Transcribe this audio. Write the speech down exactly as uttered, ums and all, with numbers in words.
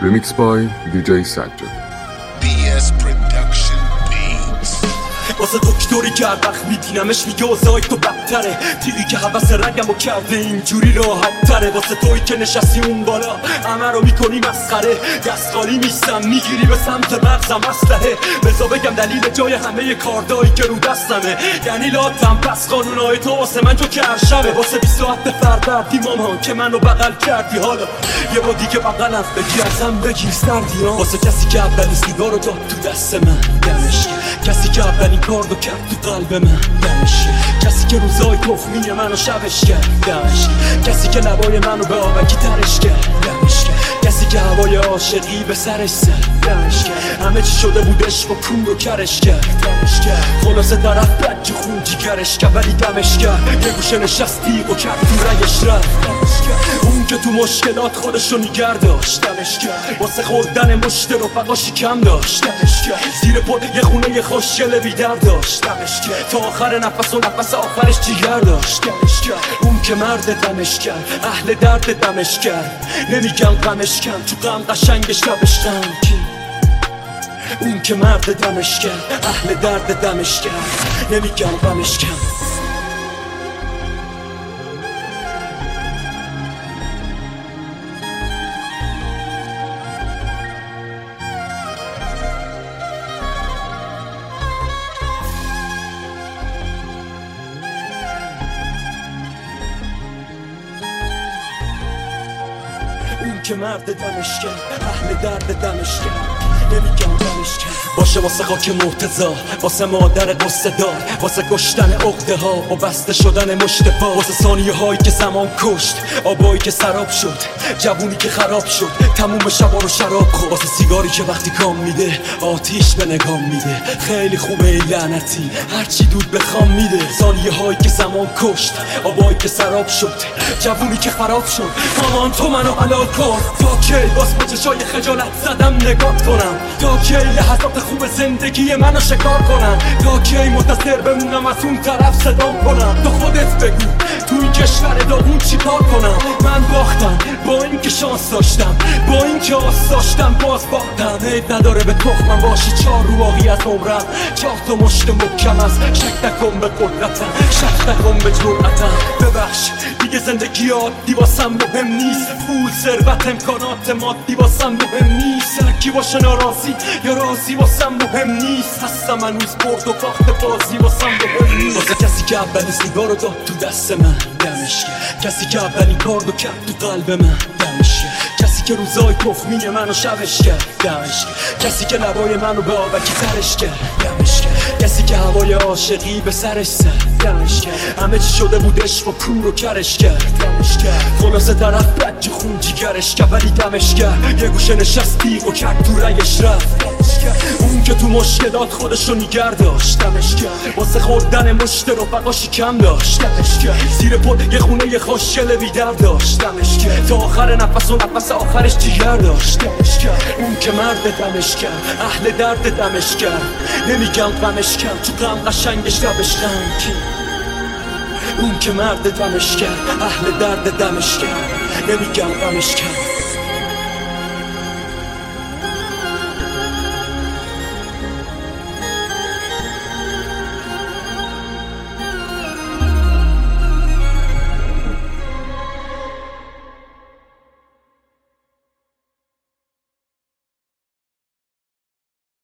Remix by دی جی سجاد. بی اس Production Beats. واسه دکتری که هر وقت میبینمش میگه اوضاعی تو بدتره، تیری که حوث رنگم و کرده اینجوری راحت تره. واسه توی که نشستی اون بالا همه رو میکنی مسخره، دست خالی نیستم میگیری به سمت مغزم اسلحه. بذار بگم دلیل جای همه کاردایی که رو دستمه، دلیلاتم پس قانونای تو واسه من جو کرشمه. واسه بیست ساعت فردردی مامان که منو بغل کردی، حالا یه با دیگه بغلم بگی ازم بگیر سردی ها. واسه کسی که اولین سیگار رو داد تو دست من دمش، کسی که اولین کار رو کرد تو قلب من دمش، کسی که روزای تخمی منو شبش کرد دمش، کسی که لبای منو به آبکی ترش کرد دمش، کسی که هوای عاشقی به سرش زد دمش، همه چی شده بودش با کون رو کرش کرد دمش، خلاصه طرف بد خون جیگرش کرد ولی دمش کرد. یه گوشه نشستی و کرد تو رگش رفت دمش، اون که تو مشکلات خودشو نیگر داشت دمش کرد، واسه خوردن مشت رفقاشی کم داشت دمش کرد، زیر پل یه خونه خوشگل بیدر داشت دمش کرد، تا آخر نفس و نفس آخرش جیگر داشت دمش کرد. اون که مرد دمش کرد، اهل درد دمش کرد، نمیگم غمش کرد تو غم قشنگش لبش غمگین. اون که مرد دمش کرد، اهل درد دمش کرد، نمیگم غمش کرد. اون که مرد دمش کرد، اهل درد دمش کرد، نمیگم دمش کرد. باشه واسه خاک مرتضی، واسه مادر قصه دار، واسه کشتن عقده ها با بسته شدن مشت پا، واسه ثانیه هایی که زمان کشت، آبایی که سراب شد، جوونی که خراب شد، تموم شبا رو شراب خورد، واسه سیگاری که وقتی کام میده آتیش به نگام میده. خیلی خوبه ای لعنتی هرچی دود به خام میده. ثانیه هایی که زمان کشت، آبایی که سراب شد، جوونی که خراب شد، مامان تو منو حلال کن. تا کی باز به چشای خجالت زدم نگاه کنم؟ تا کی لحظات خوب زندگی منو شکار کنم؟ تا کی منتظر بمونم از اون طرف صدام کنم؟ تو خودت بگو تو این کشور داغون چی کار کنم؟ من باختم با این که شانس داشتم، با این که آس داشتم باز باختم. عیب نداره به تخمم باشی چار رو باقی از عمرم، چار تا مشت محکم است شک نکن به قدرتم، شک نکن به جرأتم. ببخش دیگه زندگی عادی واسم مهم نیست، پول ثروت امکانات مادی واسم مهم نیست، هرکی باشه ناراضی یا راضی واسم مهم نیست، هستم هنوز برد و باخت بازی واسم مهم نیست. واسه کسی که اولین سیگار رو داد تو دست من دمش، کسی که اولین کار رو کرد تو قلب من دمش، کسی که روزای تخمی منو شبش کرد دمش، کسی که لبای منو به آبکی ترش کرد دمش، کسی که هوای عاشقی به سرش زد دمش، همه چی شده بودش با کون رو کرش کرد دمش، خلاصه طرف بد خون جیگرش کرد ولی دمش کرد. یه گوشه نشستی و کرد تو رگش رفت دمش، اون که تو مشکلات خودشو نیگر داشت دمش، واسه خوردن مشت رفقاشی کم داشت دمش، زیر پل یه خونه خوشگل بیدر داشت دمش، تا آخر نفس و نفس آخرش جیگر داشت دمش، اون که مرد دمش کرد، اهل درد دمش کرد، نمیگم غمش کرد تو غم قشنگش لبش غمگین. اون که مرد دمش کرد، اهل درد دمش کرد، نمیگم غمش کرد.